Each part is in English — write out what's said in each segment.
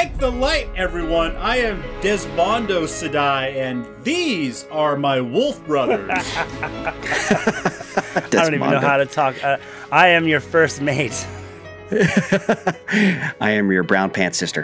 Thank the light, everyone. I am Desmondo Sedai, and these are my wolf brothers. I don't even know how to talk. I am your first mate. I am your brown pants sister.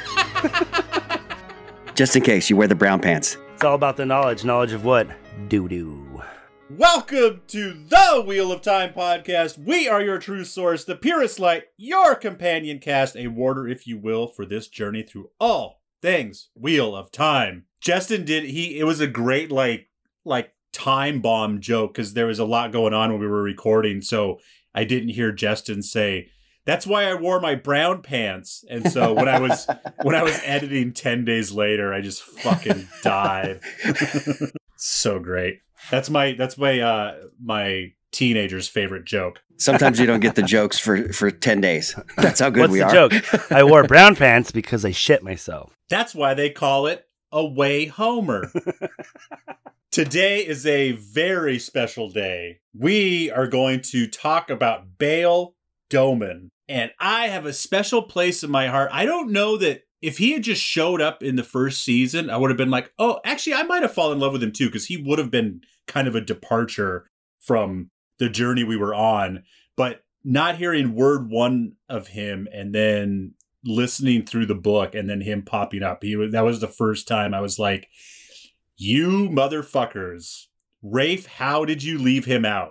Just in case you wear the brown pants. It's all about the knowledge. Knowledge of what? Doo-doo. Welcome to the Wheel of Time podcast. We are your true source, the purest light, your companion cast, a warder, if you will, for this journey through all things Wheel of Time. Justin it was a great, like time bomb joke, because there was a lot going on when we were recording, so I didn't hear Justin say, "That's why I wore my brown pants." And so when I was editing 10 days later, I just fucking died. So great. That's my teenager's favorite joke. Sometimes you don't get the jokes for 10 days. That's how good What's we the are. joke? I wore brown pants because I shit myself. That's why they call it Away Homer. Today is a very special day. We are going to talk about Bayle Domon. And I have a special place in my heart. I don't know that if he had just showed up in the first season, I would have been like, oh, actually, I might have fallen in love with him too, because he would have been kind of a departure from the journey we were on. But not hearing word one of him and then listening through the book and then him popping up, that was the first time I was like, you motherfuckers. Rafe, how did you leave him out?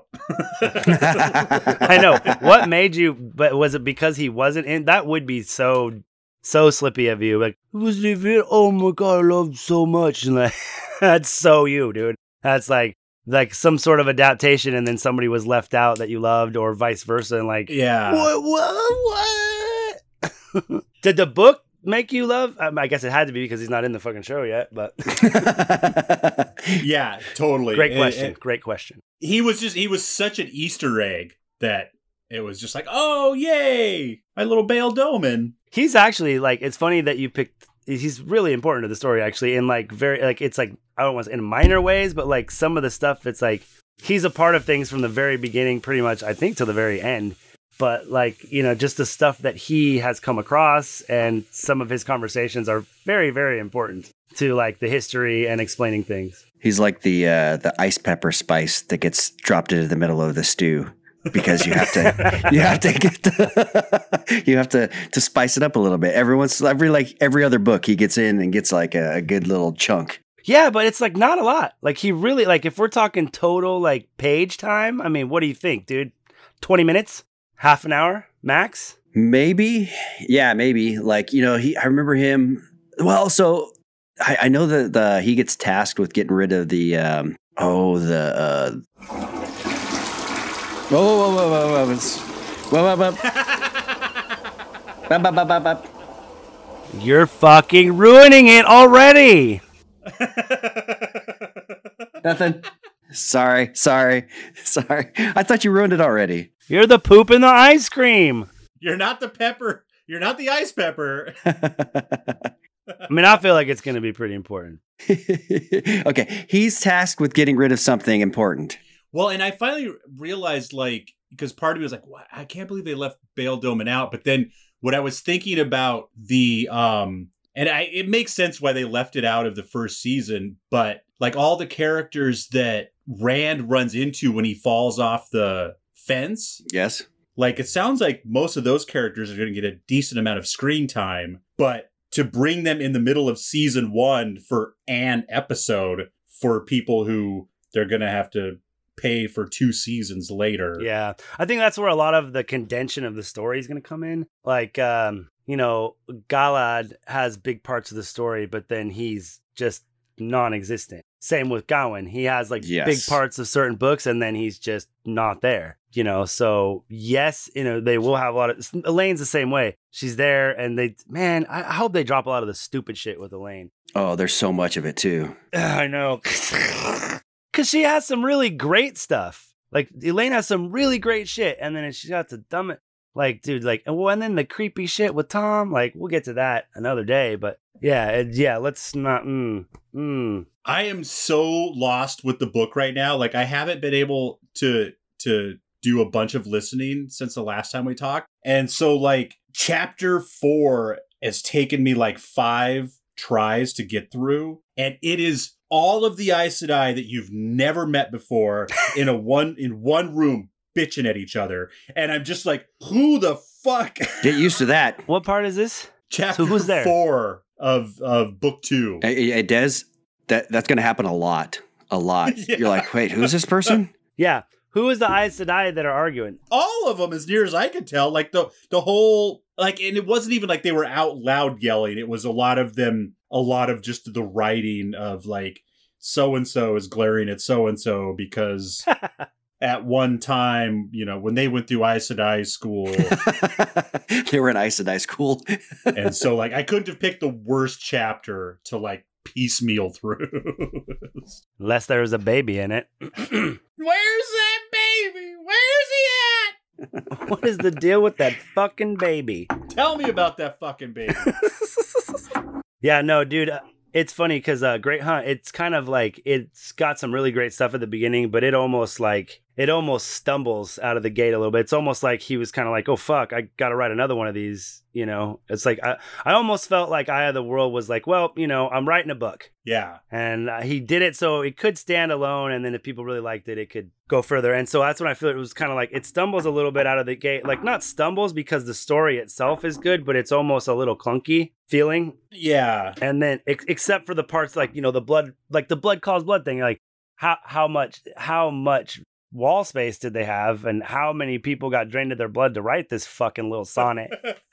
I know. What made you, but was it because he wasn't in? That would be so slippy of you. Like, was he in? Oh my God, I love him so much. And like, that's so you, dude. That's like some sort of adaptation and then somebody was left out that you loved or vice versa. And like, yeah. What? Did the book make you love? I guess it had to be because he's not in the fucking show yet, but. Yeah, totally. Great question. Great question. He was such an Easter egg that it was just like, oh, yay, my little Bayle Domon. He's actually like, it's funny that you picked, he's really important to the story actually in like very, like, it's like, I don't want to say in minor ways, but like some of the stuff, it's like, he's a part of things from the very beginning, pretty much, I think, to the very end. But like, you know, just the stuff that he has come across and some of his conversations are very, very important to like the history and explaining things. He's like the ice pepper spice that gets dropped into the middle of the stew because you have to spice it up a little bit. Every other book he gets in and gets like a good little chunk. Yeah, but it's like not a lot. Like he really, like if we're talking total like page time, I mean, what do you think, dude? 20 minutes? Half an hour max? Maybe. Yeah, maybe. Like, you know, I remember him. Well, so I know that he gets tasked with getting rid of the You're fucking ruining it already. Nothing. Sorry. I thought you ruined it already. You're the poop in the ice cream. You're not the pepper. You're not the ice pepper. I mean, I feel like it's going to be pretty important. Okay. He's tasked with getting rid of something important. Well, and I finally realized, like, because part of me was like, wow, I can't believe they left Bayle Domon out. But then what I was thinking about it makes sense why they left it out of the first season, but like all the characters that Rand runs into when he falls off the fence. Yes. Like it sounds like most of those characters are going to get a decent amount of screen time, but to bring them in the middle of season 1 for an episode for people who they're going to have to pay for 2 seasons later. Yeah. I think that's where a lot of the condension of the story is going to come in. Like, you know, Galad has big parts of the story, but then he's just non-existent. Same with Gawain. He has like big parts of certain books and then he's just not there, you know? So yes, you know, they will have a lot of, Elaine's the same way. She's there and I hope they drop a lot of the stupid shit with Elaine. Oh, there's so much of it too. I know. Cause she has some really great stuff. Like Elaine has some really great shit. And then she's got to dumb it. Like, dude, like, and then the creepy shit with Tom, like, we'll get to that another day, but yeah, let's not, I am so lost with the book right now. Like, I haven't been able to do a bunch of listening since the last time we talked. And so, like, chapter 4 It's taken me like 5 tries to get through, and it is all of the Aes Sedai that you've never met before in one room bitching at each other. And I'm just like, who the fuck? Get used to that. What part is this? Chapter So who's there? 4 of book 2. Hey, Des, that's going to happen a lot. A lot. Yeah. You're like, wait, who's this person? Yeah. Who is the Aes Sedai that are arguing? All of them, as near as I could tell, like the whole, like, and it wasn't even like they were out loud yelling. It was a lot of just the writing of like, so-and-so is glaring at so-and-so because at one time, you know, when they went through Aes Sedai school. They were in Aes Sedai school. And so like, I couldn't have picked the worst chapter to like piecemeal through. Unless there was a baby in it. Where's that baby? Where's he at? What is the deal with that fucking baby? Tell me about that fucking baby. Yeah, no, dude. It's funny because Great Hunt, it's kind of like, it's got some really great stuff at the beginning, but it almost stumbles out of the gate a little bit. It's almost like he was kind of like, oh, fuck, I got to write another one of these, you know? It's like, I almost felt like Eye of the World was like, well, you know, I'm writing a book. Yeah. And he did it so it could stand alone, and then if people really liked it, it could go further. And so that's when I feel it was kind of like, it stumbles a little bit out of the gate. Like, not stumbles because the story itself is good, but it's almost a little clunky feeling. Yeah. And then except for the parts like, you know, the blood calls blood thing, like how much wall space did they have, and how many people got drained of their blood to write this fucking little sonnet,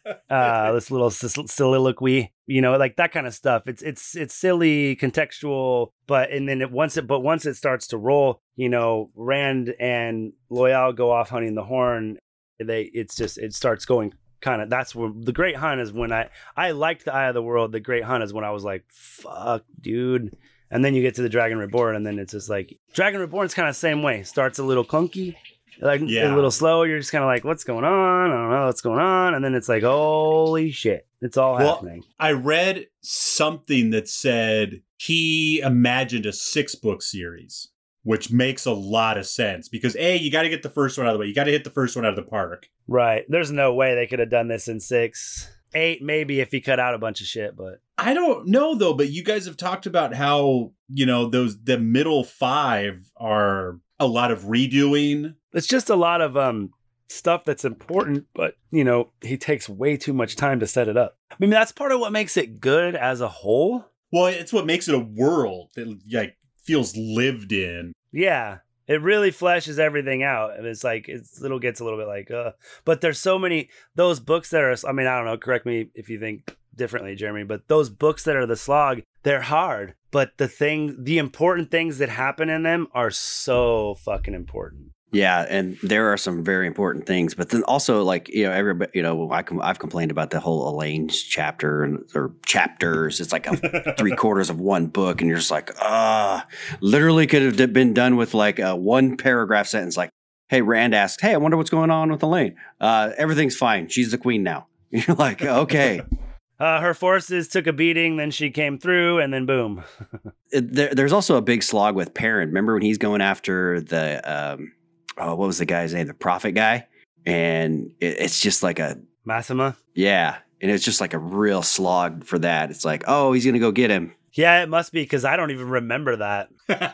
this little soliloquy, you know, like that kind of stuff. It's silly, contextual, but once it starts to roll, you know, Rand and Loyal go off hunting the horn. It starts going. Kind of, that's when the Great Hunt is when I liked the Eye of the World. The Great Hunt is when I was like, fuck, dude. And then you get to the Dragon Reborn, and then it's just like, Dragon Reborn's kind of the same way. Starts a little clunky, like a little slow. You're just kind of like, what's going on? I don't know what's going on. And then it's like, holy shit, it's all happening. I read something that said he imagined a 6-book series, which makes a lot of sense because you got to get the first one out of the way. You got to hit the first one out of the park. Right. There's no way they could have done this in 6. 8, maybe if he cut out a bunch of shit, but I don't know though, but you guys have talked about how, you know, the middle 5 are a lot of redoing. It's just a lot of stuff that's important, but you know, he takes way too much time to set it up. I mean, that's part of what makes it good as a whole. Well, it's what makes it a world that like feels lived in. Yeah. It really fleshes everything out. And it's like, gets a little bit like, but there's so many, those books that are, I mean, I don't know, correct me if you think differently, Jeremy, but those books that are the slog, they're hard. But the important things that happen in them are so fucking important. Yeah, and there are some very important things, but then also, like, you know, everybody, you know, I've complained about the whole Elaine's chapter or chapters. It's like 3/4 of one book, and you're just like, literally could have been done with like a 1 paragraph sentence, like, "Hey, Rand asks, hey, I wonder what's going on with Elaine. Everything's fine. She's the queen now." You're like, okay. Her forces took a beating, then she came through, and then boom. There's also a big slog with Perrin. Remember when he's going after the what was the guy's name? The prophet guy. And it's just like a Massima. Yeah. And it's just like a real slog for that. It's like, oh, he's going to go get him. Yeah, it must be because I don't even remember that.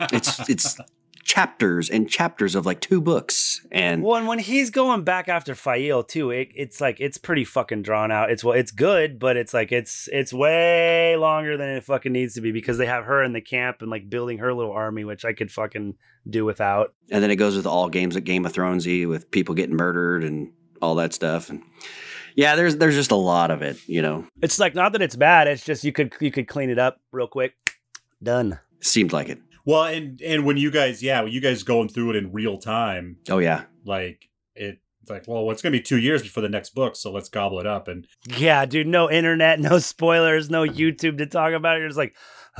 It's chapters and chapters of like 2 books. And well, and when he's going back after Fail too, it's like, it's pretty fucking drawn out. It's good, but it's like, it's way longer than it fucking needs to be because they have her in the camp and like building her little army, which I could fucking do without. And then it goes with all games at Game of Thronesy with people getting murdered and all that stuff. And yeah, there's just a lot of it, you know. It's like, not that it's bad. It's just you could clean it up real quick. Done. Seemed like it. Well, and when you guys going through it in real time. Oh yeah. Like it's like, well, it's going to be 2 years before the next book, so let's gobble it up. And yeah, dude, no internet, no spoilers, no YouTube to talk about it. You're just like,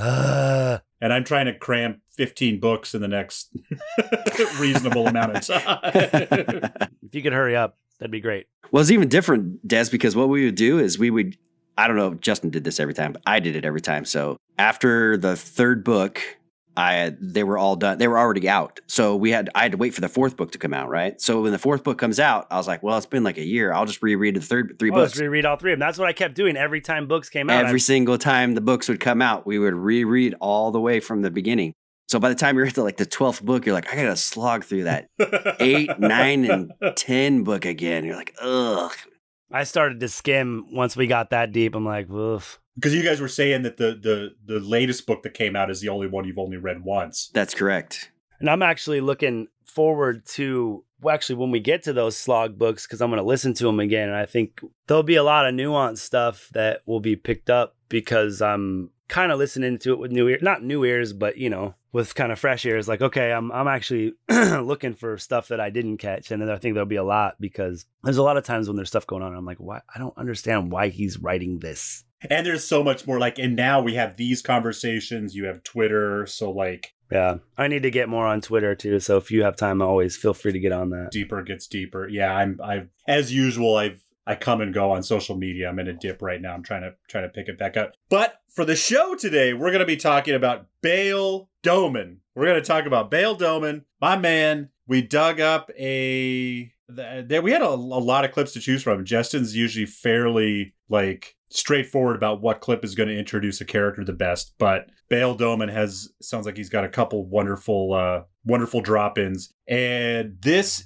And I'm trying to cram 15 books in the next reasonable amount of time. If you could hurry up, that'd be great. Well, it's even different, Des, because what we would do is I don't know if Justin did this every time, but I did it every time. So after the 3rd book, they were all done. They were already out. So I had to wait for the fourth book to come out, right? So when the fourth book comes out, I was like, well, it's been like a year. I'll just reread the three books. Just reread all three of them. That's what I kept doing every time books came out. Every single time the books would come out, we would reread all the way from the beginning. So by the time you're at the 12th book, you're like, I gotta slog through that 8, 9, and 10 book again. You're like, ugh. I started to skim once we got that deep. I'm like, oof. Because you guys were saying that the latest book that came out is the only one you've only read once. That's correct. And I'm actually looking forward to, when we get to those slog books, because I'm going to listen to them again. And I think there'll be a lot of nuanced stuff that will be picked up because I'm kind of listening to it with new ears, not new ears, but, with kind of fresh ears. Like, okay, I'm actually looking for stuff that I didn't catch. And then I think there'll be a lot because there's a lot of times when there's stuff going on. And I'm like, why? I don't understand why he's writing this. And there's so much more and now we have these conversations. You have Twitter. So yeah, I need to get more on Twitter too. So if you have time, always feel free to get on that. Deeper gets deeper. Yeah. I as usual, I come and go on social media. I'm in a dip right now. I'm trying to pick it back up. But for the show today, we're going to be talking about Bayle Domon. We're going to talk about Bayle Domon, my man. We dug up we had a lot of clips to choose from. Justin's usually fairly straightforward about what clip is going to introduce a character the best, but Bayle Domon sounds like he's got a couple wonderful drop-ins. And this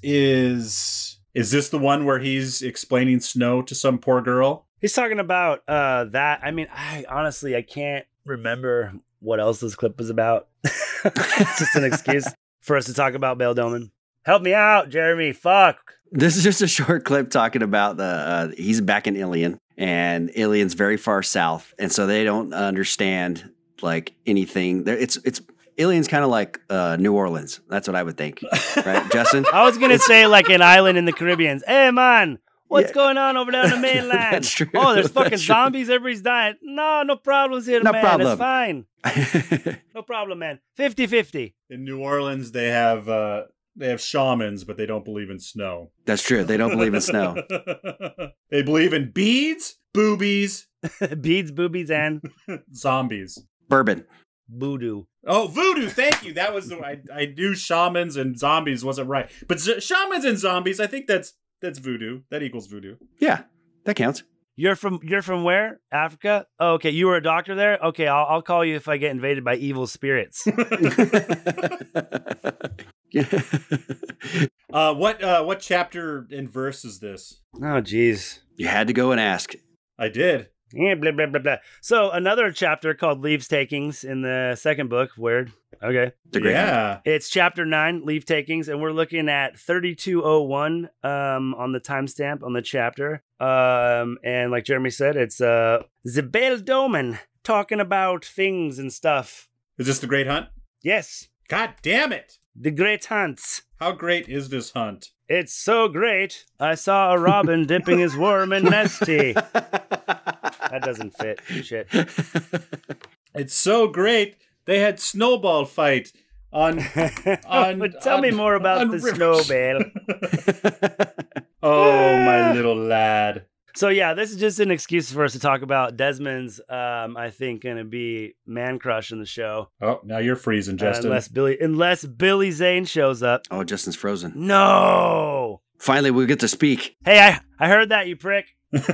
is this the one where he's explaining snow to some poor girl? He's talking about that. I mean, I can't remember what else this clip was about. It's just an excuse for us to talk about Bayle Domon. Help me out, Jeremy. Fuck. This is just a short clip talking about he's back in Ilion, and Ilion's very far south, and so they don't understand anything. It's Ilion's kind of like New Orleans. That's what I would think, right, Justin? I was gonna say an island in the Caribbean. Hey man, what's going on over there on the mainland? That's true. Oh, there's fucking zombies. Everybody's dying. No problems here, no man. problem. It's fine. No problem, man. 50-50. In New Orleans, they have shamans, but they don't believe in snow. That's true. They don't believe in snow. They believe in beads, boobies, beads, boobies, and zombies. Bourbon. Voodoo. Oh, voodoo. Thank you. That was I knew shamans and zombies wasn't right, but shamans and zombies. I think that's voodoo. That equals voodoo. Yeah, that counts. You're from where? Africa? Oh, okay. You were a doctor there? Okay, I'll call you if I get invaded by evil spirits. What chapter and verse is this? Oh, geez. You had to go and ask. I did. Yeah, blah, blah, blah, blah. So another chapter called Leave Takings in the second book. Weird. Okay. Yeah. It's chapter 9, Leave Takings, and we're looking at 3201 on the timestamp on the chapter. And like Jeremy said, it's the Bayle Domon talking about things and stuff. Is this the Great Hunt? Yes. God damn it. The Great Hunt. How great is this hunt? It's so great. I saw a robin dipping his worm in nesty. That doesn't fit. Shit. It's so great. They had snowball fight on. But tell me more about the snow bale. Oh, my little lad. So yeah, this is just an excuse for us to talk about Desmond's. I think going to be man crush in the show. Oh, now you're freezing, Justin. Unless Billy Zane shows up. Oh, Justin's frozen. No. Finally, we get to speak. Hey, I heard that, you prick.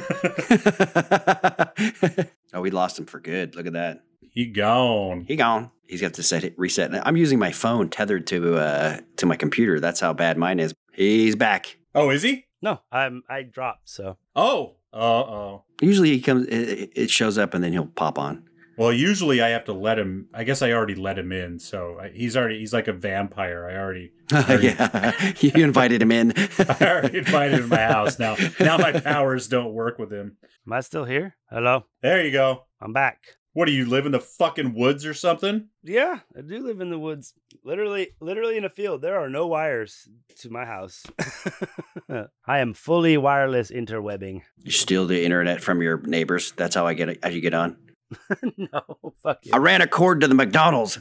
Oh, we lost him for good. Look at that. He gone. He's got to reset. I'm using my phone tethered to my computer. That's how bad mine is. He's back. Oh, is he? No, I dropped. So. Oh. Uh-oh. Usually he comes. It shows up and then he'll pop on. Well, usually I have to let him. I guess I already let him in, so he's like a vampire. I already yeah, you invited him in. I already invited him to my house. Now my powers don't work with him. Am I still here? Hello. There you go. I'm back. What do you live in the fucking woods or something? Yeah, I do live in the woods. Literally in a field. There are no wires to my house. I am fully wireless interwebbing. You steal the internet from your neighbors. That's how you get on. No, fuck you. I ran a cord to the McDonald's.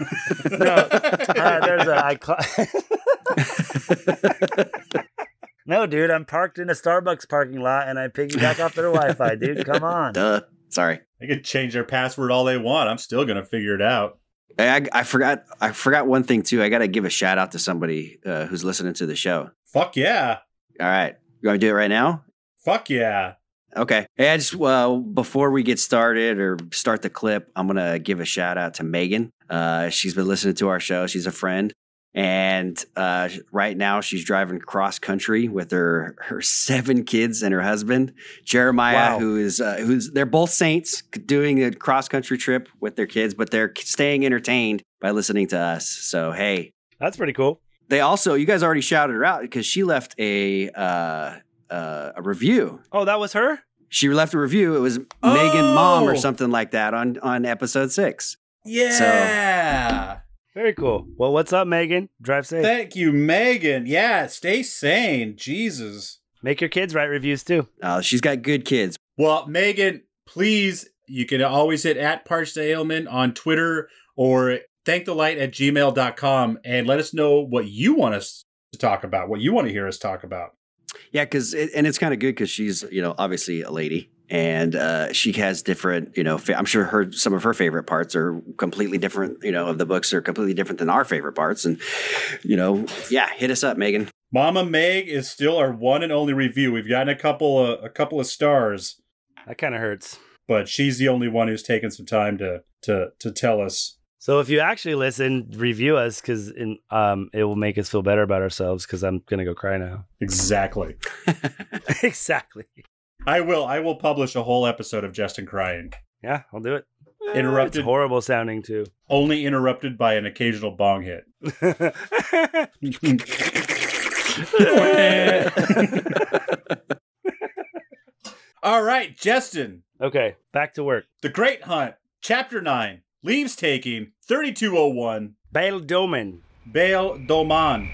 No, dude, I'm parked in a Starbucks parking lot and I piggyback off their Wi-Fi, dude. Come on. Duh. Sorry. They could change their password all they want. I'm still going to figure it out. I forgot one thing too. I got to give a shout out to somebody who's listening to the show. Fuck yeah. All right. You want to do it right now? Fuck yeah. Okay. Hey, I just before we get started or start the clip, I'm gonna give a shout out to Megan. She's been listening to our show. She's a friend, and right now she's driving cross country with her 7 kids and her husband Jeremiah, Wow. who's they're both saints doing a cross country trip with their kids, but they're staying entertained by listening to us. So hey, That's pretty cool. they also you guys already shouted her out because she left a review. Oh, that was her? She left a review. It was Megan Mom or something like that on episode 6. Yeah. Very cool. Well, what's up, Megan? Drive safe. Thank you, Megan. Yeah, stay sane. Jesus. Make your kids write reviews too. She's got good kids. Well, Megan, please, you can always hit @ParchedAilman on Twitter or thankthe_light@gmail.com and let us know what you want us to talk about, what you want to hear us talk about. Yeah, and it's kind of good because she's obviously a lady, and she has different I'm sure some of her favorite parts are completely different. Of the books are completely different than our favorite parts, and hit us up, Megan. Mama Meg is still our one and only review. We've gotten a couple of stars, That kind of hurts. but she's the only one who's taken some time to tell us. So if you actually listen, review us because it will make us feel better about ourselves because I'm going to go cry now. Exactly. Exactly. I will publish a whole episode of Justin crying. Yeah, I'll do it. Interrupted. It's horrible sounding too. Only interrupted by an occasional bong hit. All right, Justin. Okay, back to work. The Great Hunt, Chapter 9, Leaves Taking, 3201, Bail Doman. Bail Doman.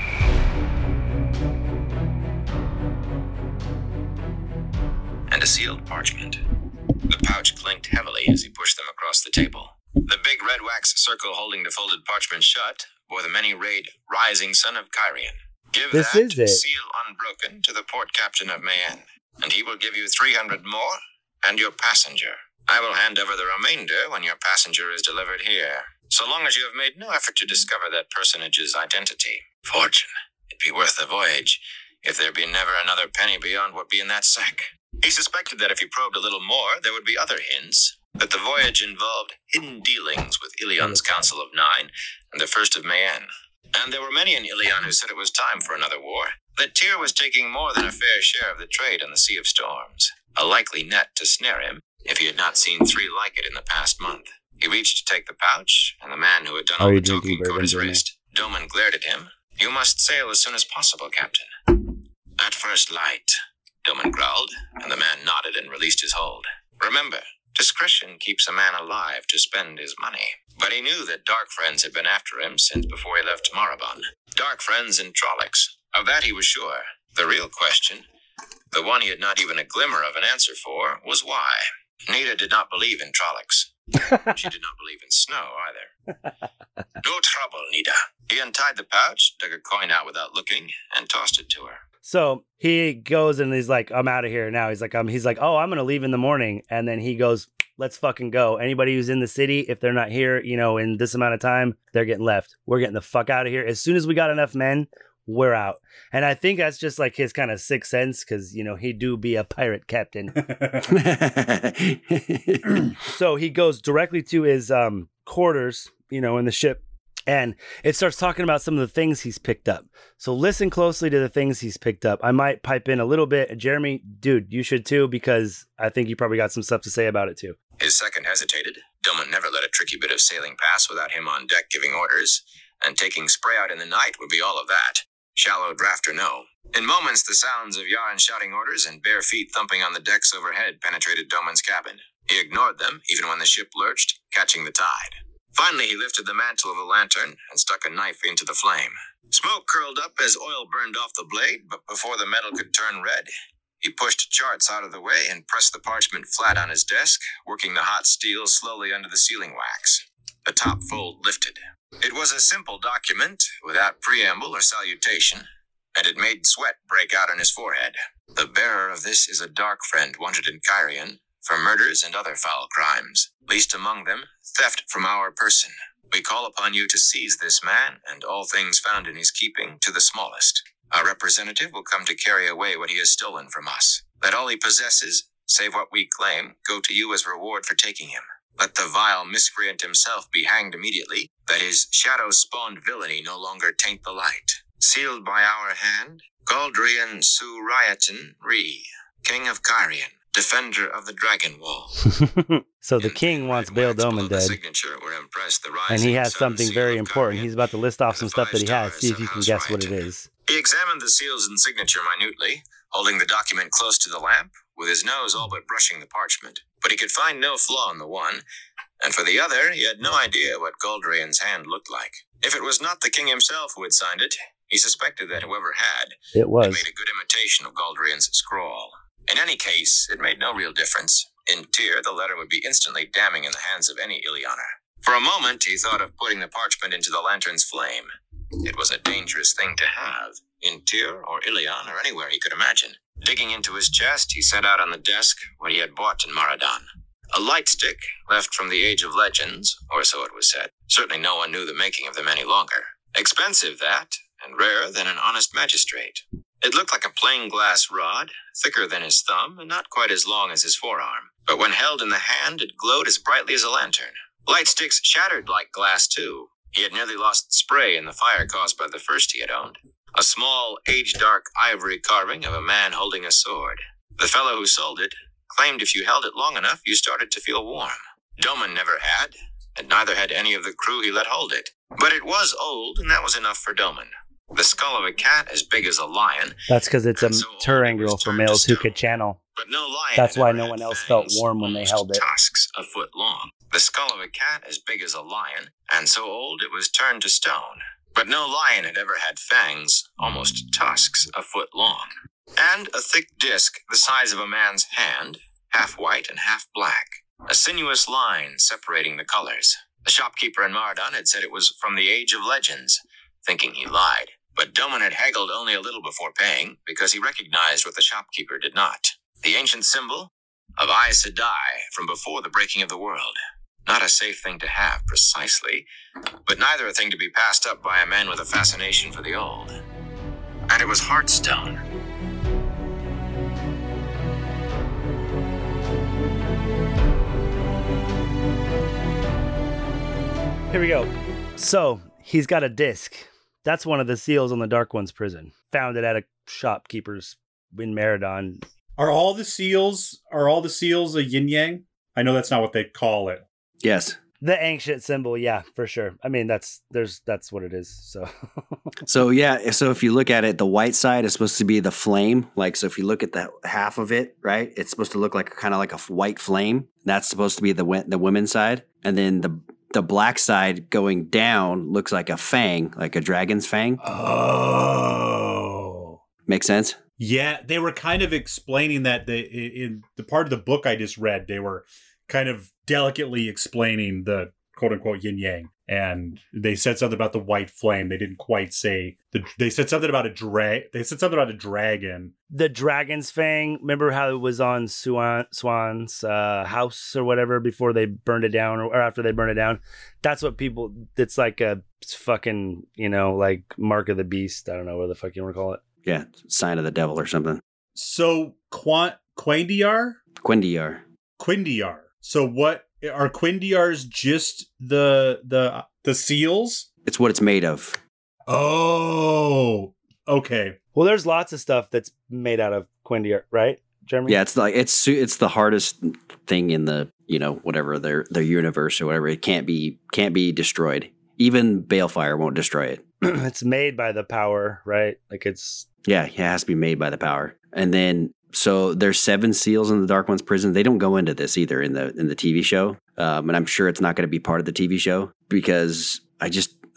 And a sealed parchment. The pouch clinked heavily as he pushed them across the table. The big red wax circle holding the folded parchment shut bore the many-rayed rising sun of Kyrian. Give This that is it. seal unbroken to the port captain of Mayen, and he will give you 300 more and your passenger. I will hand over the remainder when your passenger is delivered here, so long as you have made no effort to discover that personage's identity. Fortune, it'd be worth the voyage if there be never another penny beyond what be in that sack. He suspected that if he probed a little more, there would be other hints, that the voyage involved hidden dealings with Ilion's Council of Nine and the First of Mayen. And there were many in Ilion who said it was time for another war, that Tyr was taking more than a fair share of the trade on the Sea of Storms, a likely net to snare him if he had not seen 3 like it in the past month. He reached to take the pouch, and the man who had done all the talking caught his wrist. Doman glared at him. You must sail as soon as possible, Captain. At first light, Doman growled, and the man nodded and released his hold. Remember, discretion keeps a man alive to spend his money. But he knew that Dark Friends had been after him since before he left Marabon. Dark Friends and Trollocs. Of that he was sure. The real question, the one he had not even a glimmer of an answer for, was why. Nita did not believe in Trollocs. She did not believe in snow, either. No trouble, Nita. He untied the pouch, dug a coin out without looking, and tossed it to her. So he goes and he's like, I'm out of here now. He's like, oh, I'm going to leave in the morning. And then he goes, let's fucking go. Anybody who's in the city, if they're not here, in this amount of time, they're getting left. We're getting the fuck out of here. As soon as we got enough men, we're out. And I think that's just like his kind of sixth sense because, he do be a pirate captain. So he goes directly to his quarters, in the ship. And it starts talking about some of the things he's picked up. So listen closely to the things he's picked up. I might pipe in a little bit. Jeremy, dude, you should too, because I think you probably got some stuff to say about it too. His second hesitated. Doman never let a tricky bit of sailing pass without him on deck giving orders, and taking spray out in the night would be all of that. Shallow draft or no. In moments, the sounds of Yarn shouting orders and bare feet thumping on the decks overhead penetrated Doman's cabin. He ignored them, even when the ship lurched, catching the tide. Finally, he lifted the mantle of the lantern and stuck a knife into the flame. Smoke curled up as oil burned off the blade, but before the metal could turn red, he pushed charts out of the way and pressed the parchment flat on his desk, working the hot steel slowly under the sealing wax. The top fold lifted. It was a simple document, without preamble or salutation, and it made sweat break out on his forehead. The bearer of this is a dark friend wanted in Kyrian for murders and other foul crimes, least among them theft from our person. We call upon you to seize this man and all things found in his keeping to the smallest. Our representative will come to carry away what he has stolen from us. Let all he possesses, save what we claim, go to you as reward for taking him. Let the vile miscreant himself be hanged immediately, that his shadow-spawned villainy no longer taint the light. Sealed by our hand, Galdrian Suriatan Ree, King of Carian, defender of the Dragon Wall. So the king wants Bayle Domon dead. And he has something very important. He's about to list off some stuff that he has. See if you can guess what it is. He examined the seals and signature minutely, holding the document close to the lamp, with his nose all but brushing the parchment. But he could find no flaw in the one, and for the other, he had no idea what Galdrian's hand looked like. If it was not the king himself who had signed it, he suspected that whoever had made a good imitation of Galdrian's scrawl. In any case, it made no real difference. In Tyr, the letter would be instantly damning in the hands of any Illianer. For a moment, he thought of putting the parchment into the lantern's flame. It was a dangerous thing to have, in Tyr or Ilion or anywhere he could imagine. Digging into his chest, he set out on the desk what he had bought in Maradan. A light stick, left from the Age of Legends, or so it was said. Certainly no one knew the making of them any longer. Expensive, that, and rarer than an honest magistrate. It looked like a plain glass rod, thicker than his thumb, and not quite as long as his forearm. But when held in the hand, it glowed as brightly as a lantern. Light sticks shattered like glass, too. He had nearly lost spray in the fire caused by the first he had owned. A small, age-dark ivory carving of a man holding a sword. The fellow who sold it claimed if you held it long enough, you started to feel warm. Domon never had, and neither had any of the crew he let hold it. But it was old, and that was enough for Domon. The skull of a cat as big as a lion. That's because it's a Turangrel for males who could channel. But no lion. That's why no one else felt warm when they held it. Tusks a foot long. The skull of a cat as big as a lion, and so old it was turned to stone. But no lion had ever had fangs, almost tusks a foot long. And a thick disc the size of a man's hand, half white and half black. A sinuous line separating the colors. The shopkeeper in Maradan had said it was from the Age of Legends, thinking he lied. But Domon had haggled only a little before paying, because he recognized what the shopkeeper did not. The ancient symbol of Aes Sedai from before the breaking of the world. Not a safe thing to have, precisely, but neither a thing to be passed up by a man with a fascination for the old. And it was Heartstone. Here we go. So, he's got a disc. That's one of the seals on the Dark One's prison. Found it at a shopkeeper's in Maradan. Are all the seals a yin yang? I know that's not what they call it. Yes. The ancient symbol, yeah, for sure. I mean, that's what it is. So So if you look at it, the white side is supposed to be the flame. Like, so if you look at the half of it, right, it's supposed to look like kind of like a white flame. That's supposed to be the women's side. And then the black side going down looks like a fang, like a dragon's fang. Oh. Makes sense? Yeah, they were kind of explaining that in the part of the book I just read, they were kind of delicately explaining the quote-unquote yin-yang. And they said something about the white flame. They didn't quite say... They said something about a dragon. The dragon's fang, remember how it was on Swan's house or whatever before they burned it down or after they burned it down? That's what people... It's like a fucking, like Mark of the Beast. I don't know what the fuck you want to call it. Yeah, sign of the devil or something. So, Quaindiar? Quaindiar. So what... Are Quaindiars just the seals? It's what it's made of. Oh, okay. Well, there's lots of stuff that's made out of Quaindiar, right, Jeremy? Yeah, it's the hardest thing in the whatever their universe or whatever. It can't be destroyed. Even Balefire won't destroy it. It's made by the power, right? Like it's it has to be made by the power, and then. So there's 7 seals in the Dark One's prison. They don't go into this either in the TV show, and I'm sure it's not going to be part of the TV show because it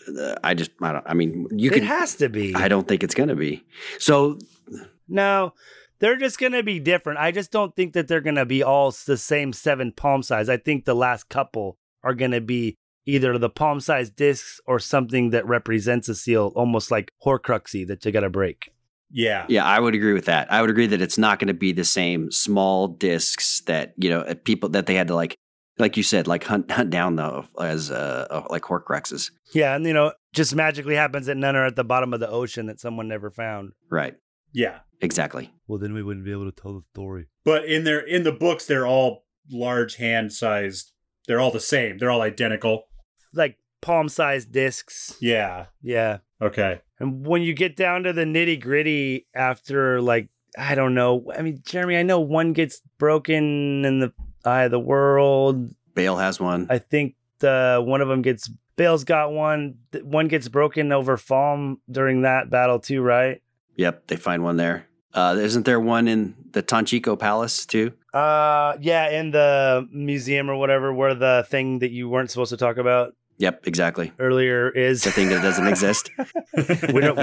has to be. I don't think it's going to be. So no, they're just going to be different. I just don't think that they're going to be all the same 7 palm size. I think the last couple are going to be either the palm size discs or something that represents a seal, almost like Horcruxy that you got to break. Yeah. Yeah, I would agree with that. I would agree that it's not going to be the same small discs that, people that they had to like you said, like hunt down though as like Horcruxes. Yeah, and just magically happens that none are at the bottom of the ocean that someone never found. Right. Yeah. Exactly. Well, then we wouldn't be able to tell the story. But in the books, they're all large hand-sized. They're all the same. They're all identical. Like palm-sized discs. Yeah. Yeah. Okay. And when you get down to the nitty-gritty after, like, I don't know. I mean, Jeremy, I know one gets broken in the Eye of the World. Bale has one. I think one of them gets... Bale's got one. One gets broken over Falm during that battle too, right? Yep, they find one there. Isn't there one in the Tanchico Palace too? Yeah, in the museum or whatever, where the thing that you weren't supposed to talk about Yep, exactly. earlier is The thing that doesn't exist. We don't,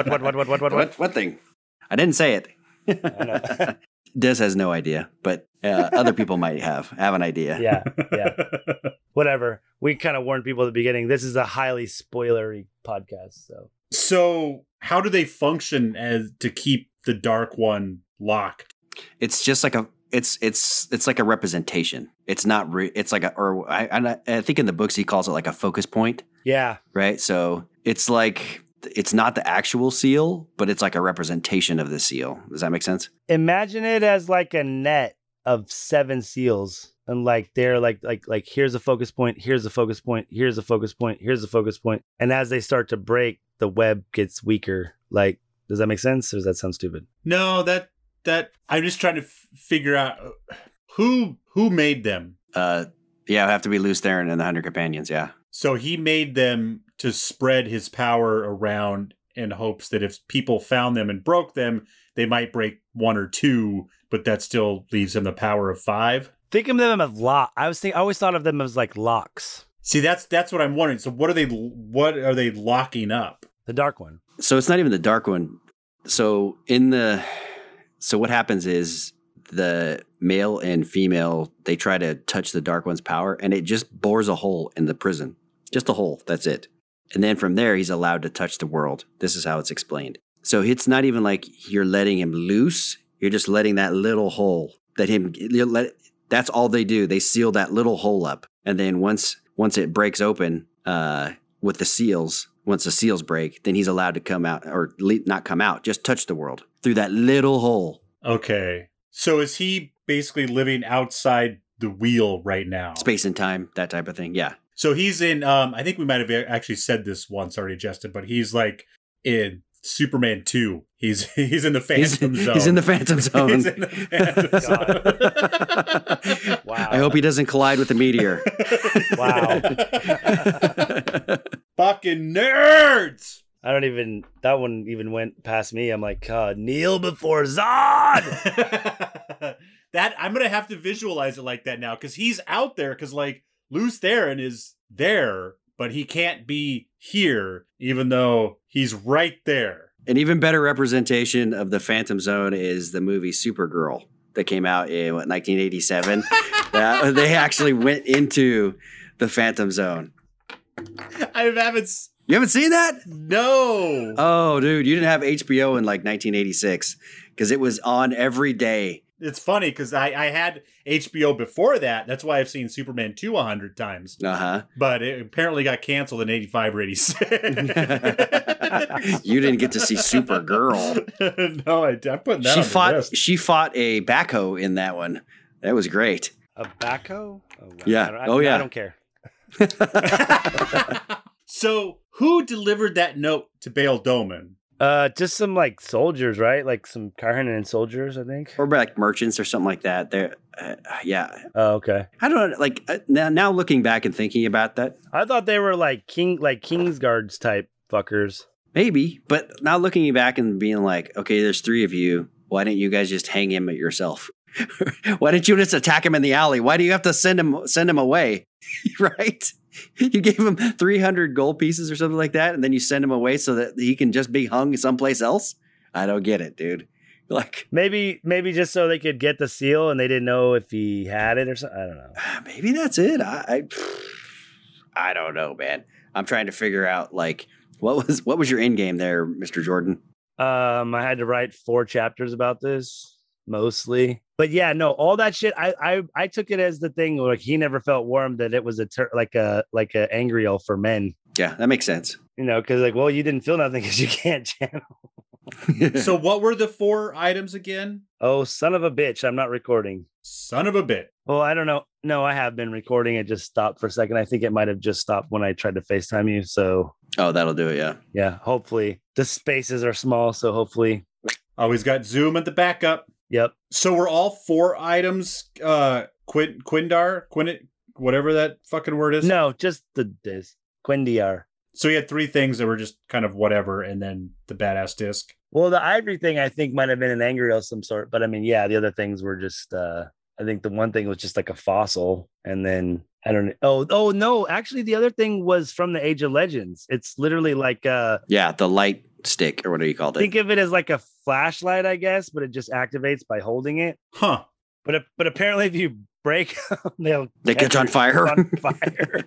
what? What thing? I didn't say it. I know. Des has no idea, but other people might have an idea. Yeah. Whatever. We kind of warned people at the beginning. This is a highly spoilery podcast, So how do they function as to keep the Dark One locked? It's just like it's like a representation. It's not. It's like I think in the books he calls it like a focus point. Yeah. Right. So it's like it's not the actual seal, but it's like a representation of the seal. Does that make sense? Imagine it as like a net of 7 seals. And like they're like here's a focus point, here's a focus point, here's a focus point, here's a focus point. And as they start to break, the web gets weaker. Like, does that make sense? Or does that sound stupid? No, that I'm just trying to figure out who made them. Yeah, it would have to be Lews Therin and the 100 Companions. Yeah. So he made them to spread his power around in hopes that if people found them and broke them, they might break 1 or 2, but that still leaves him the power of 5. Think of them as lock. I always thought of them as like locks. See, that's what I'm wondering. So what are they locking up? The Dark One. So it's not even the Dark One. So what happens is the male and female, they try to touch the Dark One's power, and it just bores a hole in the prison. Just a hole. That's it. And then from there, he's allowed to touch the world. This is how it's explained. So it's not even like you're letting him loose. You're just letting that little hole that's all they do. They seal that little hole up. And then once it breaks open with the seals, once the seals break, then he's allowed to come out, or not come out, just touch the world through that little hole. Okay. So is he basically living outside the wheel right now? Space and time, that type of thing. Yeah. So he's in, I think we might have actually said this once already, Justin, but he's like in Superman 2. He's in the Phantom Zone. He's in the Phantom Zone. He's in the Phantom Zone. Wow. I hope he doesn't collide with a meteor. Wow. Fucking nerds! That one even went past me. I'm like, kneel before Zod! That I'm going to have to visualize it like that now, because he's out there, because like Lews Therin is there, but he can't be here, even though he's right there. An even better representation of the Phantom Zone is the movie Supergirl that came out in 1987. They actually went into the Phantom Zone. You haven't seen that? No. Oh, dude, you didn't have HBO in like 1986 because it was on every day. It's funny because I had HBO before that. That's why I've seen Superman 2 100 times. Uh-huh. But it apparently got canceled in 85 or 86. You didn't get to see Supergirl. No, I'm putting that on the list. She fought a backhoe in that one. That was great. A backhoe? Oh, wow. Yeah. I don't care. So who delivered that note to Bayle Domon? Just some like soldiers, right? Like some Karhanen soldiers, I think, or like merchants or something like that. They're, yeah. Oh, okay. I don't know. Like now looking back and thinking about that, I thought they were like Kingsguards type fuckers. Maybe, but now looking back and being like, okay, there's 3 of you. Why didn't you guys just hang him yourself? Why didn't you just attack him in the alley? Why do you have to send him away? Right? You gave him 300 gold pieces or something like that, and then you send him away so that he can just be hung someplace else? I don't get it, dude. Like maybe just so they could get the seal and they didn't know if he had it or something. I don't know. Maybe that's it. I don't know, man. I'm trying to figure out like what was your end game there, Mr. Jordan? I had to write 4 chapters about this mostly, but yeah, no, all that shit. I took it as the thing like he never felt warm, that it was like a angriel for men. Yeah, that makes sense. You know, because like, well, you didn't feel nothing because you can't channel. So what were the 4 items again? Oh, son of a bitch! I'm not recording. Son of a bit. Well, I don't know. No, I have been recording. It just stopped for a second. I think it might have just stopped when I tried to FaceTime you. So Oh, that'll do it. Yeah. yeah, hopefully the spaces are small. So hopefully, Always got Zoom at the backup. yep. So were all 4 items Quindar? Whatever that fucking word is? No, just this Quindiar. So you had 3 things that were just kind of whatever, and then the badass disc. Well, the ivory thing I think might have been an angry of some sort, but I mean, yeah, the other things were just. I think the one thing was just like a fossil, and then I don't know. Oh no, actually, the other thing was from the Age of Legends. It's literally like Yeah, the light stick or whatever you called it. think of it as like a flashlight, I guess, but it just activates by holding it. Huh. But apparently, if you break them, They catch on fire. On fire.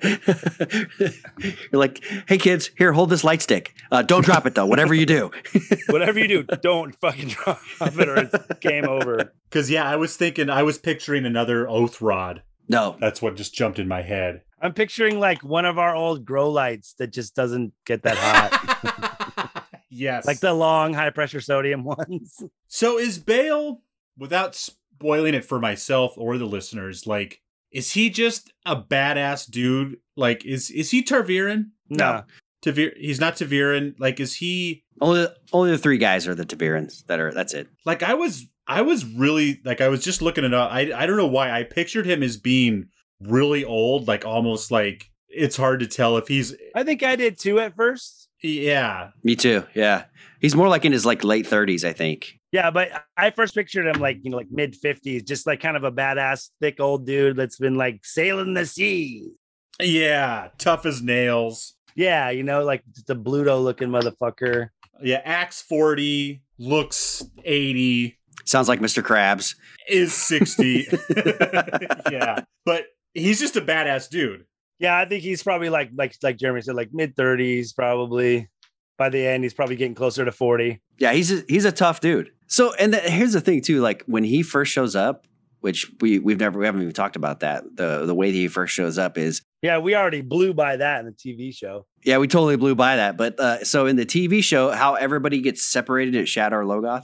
You're like, hey kids, here, hold this light stick. Don't drop it though. Whatever you do. Whatever you do, don't fucking drop it or it's game over. Because, yeah, I was picturing another oath rod. No. That's what just jumped in my head. I'm picturing like one of our old grow lights that just doesn't get that hot. Yes. Like the long high pressure sodium ones. So is Bale, without spoiling it for myself or the listeners, like, is he just a badass dude? Like, is he Tarviran? No. He's not Tarviran. Like, is he... Only the 3 guys are the Tiberians that's it. Like, I was really, like, I was just looking it up. I don't know why. I pictured him as being really old, like, almost like, it's hard to tell if he's... I think I did too at first. Yeah. Me too. Yeah. He's more like in his like late 30s, I think. Yeah, but I first pictured him like, like mid 50s, just like kind of a badass, thick old dude that's been like sailing the sea. Yeah. Tough as nails. Yeah, like just a Bluto looking motherfucker. Yeah. Acts 40, looks 80. Sounds like Mr. Krabs. Is 60. Yeah. But he's just a badass dude. Yeah, I think he's probably like Jeremy said, like mid 30s probably. By the end, he's probably getting closer to 40. Yeah, he's a tough dude. So, and here's the thing too, like when he first shows up, which we haven't even talked about that. The way that he first shows up is... Yeah, we already blew by that in the TV show. Yeah, we totally blew by that. But so in the TV show, how everybody gets separated at Shadar Logoth,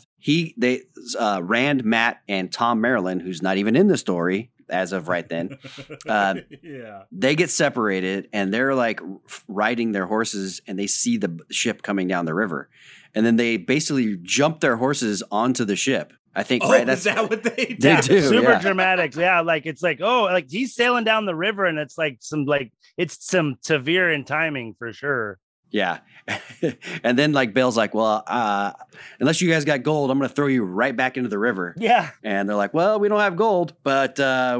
Rand, Matt, and Tom Maryland, who's not even in the story as of right then, Yeah. they get separated and they're like riding their horses and they see the ship coming down the river. And then they basically jump their horses onto the ship. I think, Oh, right? is that what they do? They do. Super yeah. dramatic. Yeah, like it's like, oh, like he's sailing down the river and it's like some Taviran timing for sure. Yeah. And then like Bale's like, well, unless you guys got gold, I'm going to throw you right back into the river. Yeah. And they're like, well, we don't have gold, but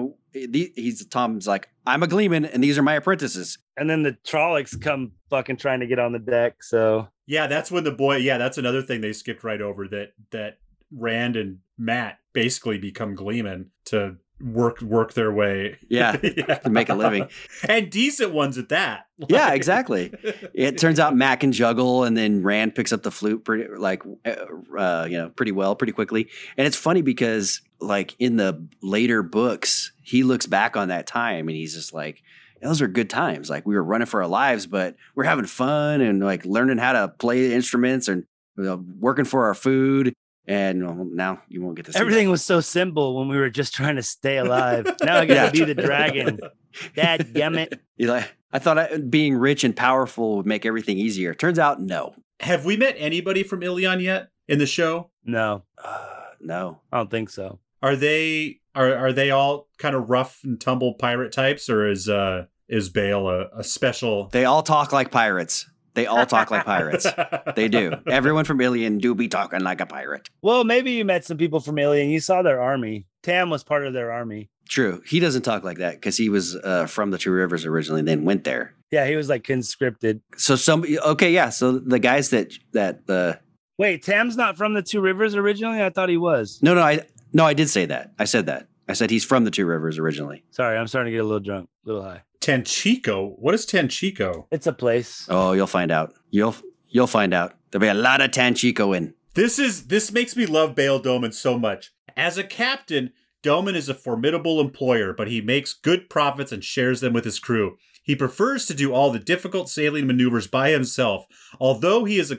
Tom's like, I'm a Gleeman and these are my apprentices. And then the Trollocs come fucking trying to get on the deck. So Yeah, that's when that's another thing they skipped right over, that Rand and Matt basically become Gleeman to work their way. Yeah, to make a living. And decent ones at that. Yeah, exactly. It turns out Matt can juggle, and then Rand picks up the flute pretty well, pretty quickly. And it's funny because like in the later books, he looks back on that time and he's just like, those are good times. Like we were running for our lives, but we're having fun and like learning how to play instruments and working for our food. And now you won't get to see everything that. was so simple when we were just trying to stay alive. Now I got to be the dragon. Dad, gummit. I thought being rich and powerful would make everything easier. Turns out, no. Have we met anybody from Ilion yet in the show? No, No. I don't think so. Are they all kind of rough and tumble pirate types, or is Bale a special? They all talk like pirates. They all talk like pirates. They do. Everyone from Ilion do be talking like a pirate. Well, maybe you met some people from Alien. You saw their army. Tam was part of their army. True. He doesn't talk like that because he was from the Two Rivers originally, and then went there. Yeah, he was like conscripted. So So the guys that Wait, Tam's not from the Two Rivers originally? I thought he was. No, I did say that. I said that. I said he's from the Two Rivers originally. Sorry, I'm starting to get a little drunk, a little high. Tanchico? What is Tanchico? It's a place. Oh, you'll find out. You'll find out. There'll be a lot of Tanchico in. This makes me love Bail Doman so much. As a captain, Doman is a formidable employer, but he makes good profits and shares them with his crew. He prefers to do all the difficult sailing maneuvers by himself. Although he is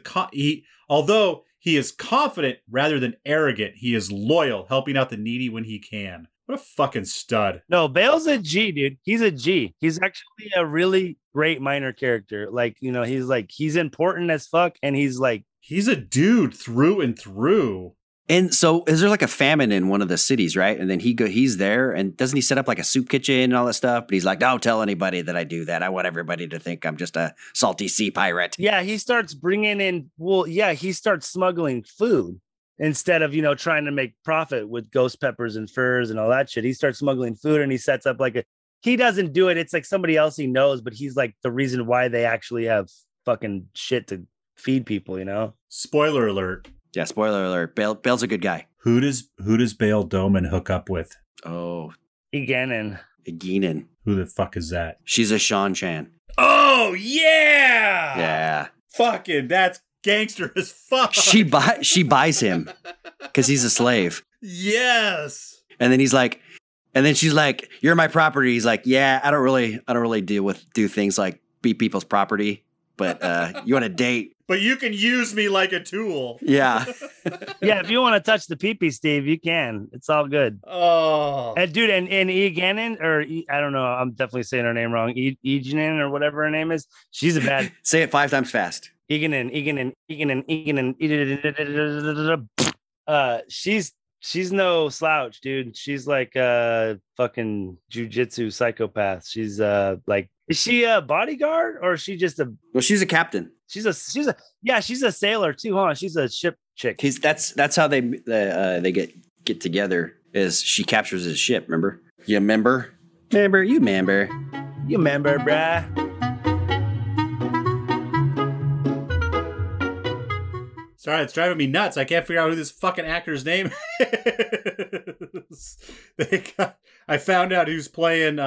confident rather than arrogant, he is loyal, helping out the needy when he can. What a fucking stud. No, Bale's a G, dude. He's a G. He's actually a really great minor character. Like, you know, he's important as fuck, and he's a dude through and through. And so is there like a famine in one of the cities, right? And then he's there, and doesn't he set up like a soup kitchen and all that stuff? But he's like, don't tell anybody that I do that. I want everybody to think I'm just a salty sea pirate. Yeah, he starts bringing in, he starts smuggling food instead of, you know, trying to make profit with ghost peppers and furs and all that shit. He starts smuggling food, and he sets up he doesn't do it. It's like somebody else he knows, but he's like the reason why they actually have fucking shit to feed people, you know? Spoiler alert. Yeah, spoiler alert. Bale's a good guy. Who does Bail Doman hook up with? Oh. Eganin. Who the fuck is that? She's a Sean Chan. Oh, yeah! Yeah. Fucking, that's gangster as fuck. She buys him because he's a slave. Yes. And then she's like, you're my property. He's like, yeah, I don't really do things like beat people's property, but you want to date. But you can use me like a tool. Yeah. Yeah, if you want to touch the pee-pee, Steve, you can. It's all good. Oh. And dude, and Eganin, I don't know, I'm definitely saying her name wrong. Eganin or whatever her name is. She's a bad. Say it 5 times fast. Eganin. She's no slouch, dude. She's like a fucking jujitsu psychopath. She's is she a bodyguard or is she just a? Well, she's a captain. She's a sailor too, huh? She's a ship chick. That's how they get together. Is she captures his ship? Remember? You remember? You remember, bruh. Sorry, it's driving me nuts. I can't figure out who this fucking actor's name is. I found out who's playing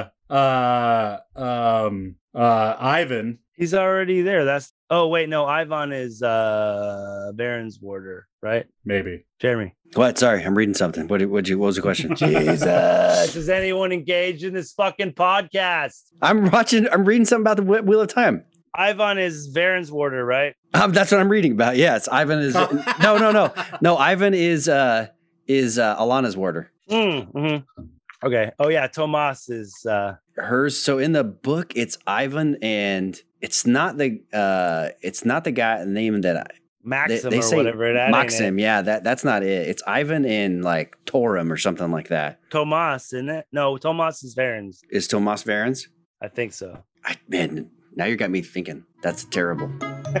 Ivan. He's already there. Ivan is Varenswarder, right? Maybe. Jeremy. What? Sorry, I'm reading something. What was the question? Jesus. Is anyone engaged in this fucking podcast? I'm reading something about the Wheel of Time. Ivan is Varenswarder, right? That's what I'm reading about. Yes, Ivan is no. Ivan is Alana's warder. Mm-hmm. Okay. Oh yeah, Tomas is hers. So in the book, it's Ivan, and it's not the guy name that Maxim they or say whatever. That Maxim, yeah, that's not it. It's Ivan and like Torum or something like that. Tomas, isn't it? No, Tomas is Varens. Is Tomas Varens? I think so. Man, now you got me thinking. That's terrible.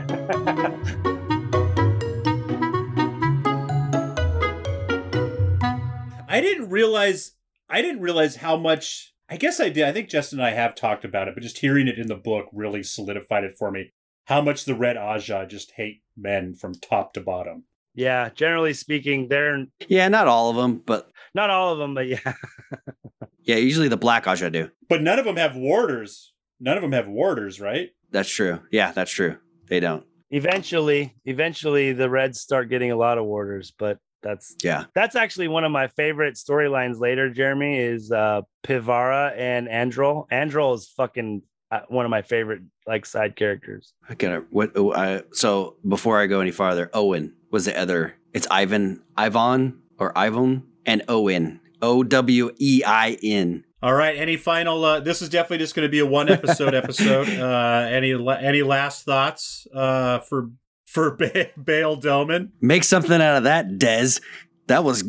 I didn't realize how much. I guess I did. I think Justin and I have talked about it, but just hearing it in the book really solidified it for me. How much the Red Ajah just hate men from top to bottom. Yeah, generally speaking, they're not all of them, but yeah. Yeah, usually the Black Ajah do. But none of them have warders. Right? That's true. Yeah, that's true. They don't. Eventually, the Reds start getting a lot of warders, but that's actually one of my favorite storylines later, Jeremy, is Pivara and Androl. Androl is fucking one of my favorite side characters. So before I go any farther, Owen was the other. It's Ivan, and Owen. Owein. All right. Any final? This is definitely just going to be a one episode. Any last thoughts for Bail Doman? Make something out of that, Des. That was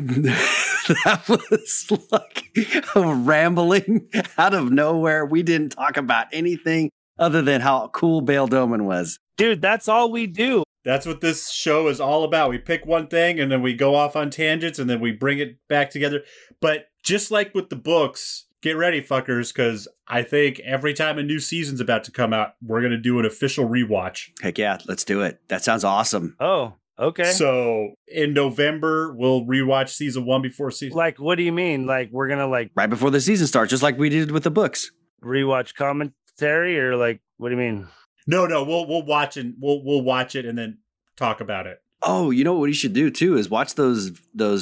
like a rambling out of nowhere. We didn't talk about anything other than how cool Bail Doman was. Dude, that's all we do. That's what this show is all about. We pick one thing and then we go off on tangents and then we bring it back together. But just like with the books, get ready, fuckers, because I think every time a new season's about to come out, we're going to do an official rewatch. Heck yeah, let's do it. That sounds awesome. Oh, okay. So in November, we'll rewatch season 1 before season. What do you mean? We're going to right before the season starts, just like we did with the books. Rewatch commentary or what do you mean? No, we'll watch it and we'll watch it and then talk about it. Oh, you know what you should do too is watch those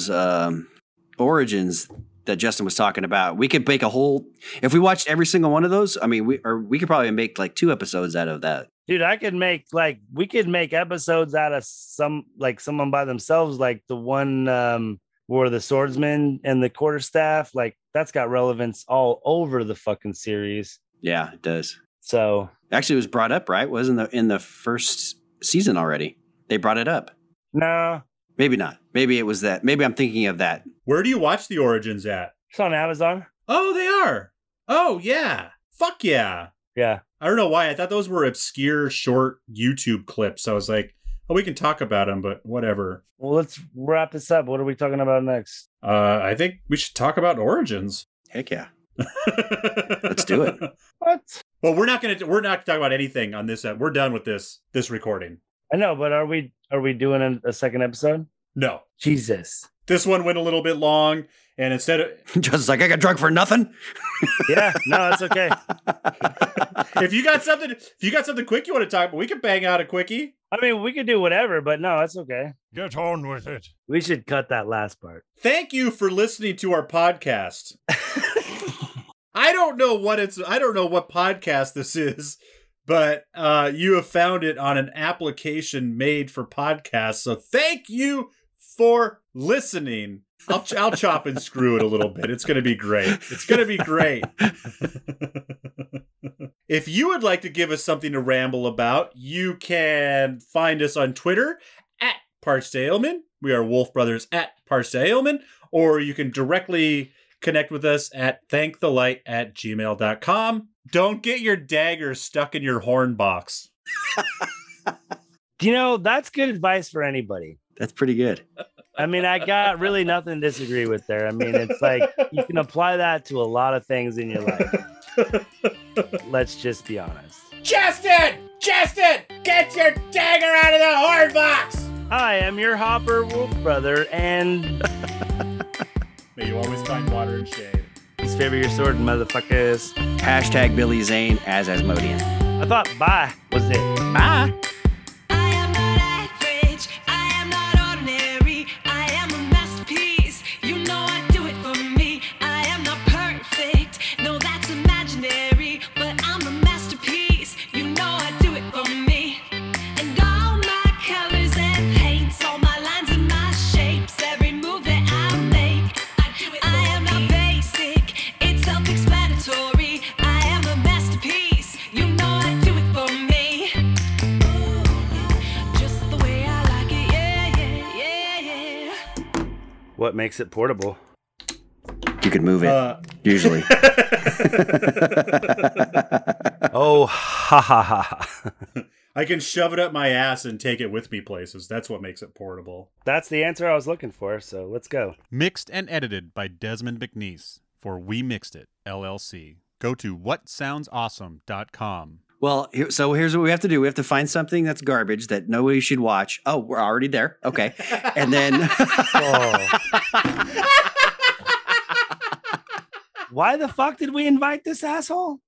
Origins that Justin was talking about. We could make a whole, if we watched every single one of those, I mean, we could probably make like 2 episodes out of that. Dude, we could make episodes out of someone by themselves, like the one where the swordsman and the quarterstaff, like that's got relevance all over the fucking series. Yeah, it does. So actually it was brought up, right? Wasn't in the first season already? They brought it up. No. Maybe not. Maybe it was that. Maybe I'm thinking of that. Where do you watch the Origins at? It's on Amazon. Oh, they are. Oh, yeah. Fuck yeah. Yeah. I don't know why. I thought those were obscure, short YouTube clips. I was like, oh, we can talk about them, but whatever. Well, let's wrap this up. What are we talking about next? I think we should talk about Origins. Heck yeah. Let's do it. What? Well, we're not going to talk about anything on this. We're done with this recording. I know, but are we doing a second episode? No. Jesus. This one went a little bit long, and instead of just like I got drunk for nothing. Yeah, no, that's okay. If you got something quick you want to talk about, we can bang out a quickie. I mean, we could do whatever, but no, that's okay. Get on with it. We should cut that last part. Thank you for listening to our podcast. I don't know what podcast this is, but you have found it on an application made for podcasts. So thank you for listening. I'll chop and screw it a little bit. It's going to be great. If you would like to give us something to ramble about, you can find us on Twitter at Parched Ailman. We are Wolf Brothers at Parched Ailman. Or you can directly connect with us at thankthelight@gmail.com. Don't get your dagger stuck in your horn box. That's good advice for anybody. That's pretty good. I mean, I got really nothing to disagree with there. I mean, it's like you can apply that to a lot of things in your life. Let's just be honest. Justin, get your dagger out of the horn box. Hi, I'm your Hopper Wolf brother, and may you always find water and shade. Please favor your sword, motherfuckers. # Billy Zane as Asmodean. I thought bye was it. Bye. What makes it portable? You could move it, usually. Oh, ha ha ha. I can shove it up my ass and take it with me places. That's what makes it portable. That's the answer I was looking for, so let's go. Mixed and edited by Desmond McNeese for We Mixed It, LLC. Go to whatsoundsawesome.com. Well, so here's what we have to do. We have to find something that's garbage that nobody should watch. Oh, we're already there. Okay. And then... Why the fuck did we invite this asshole?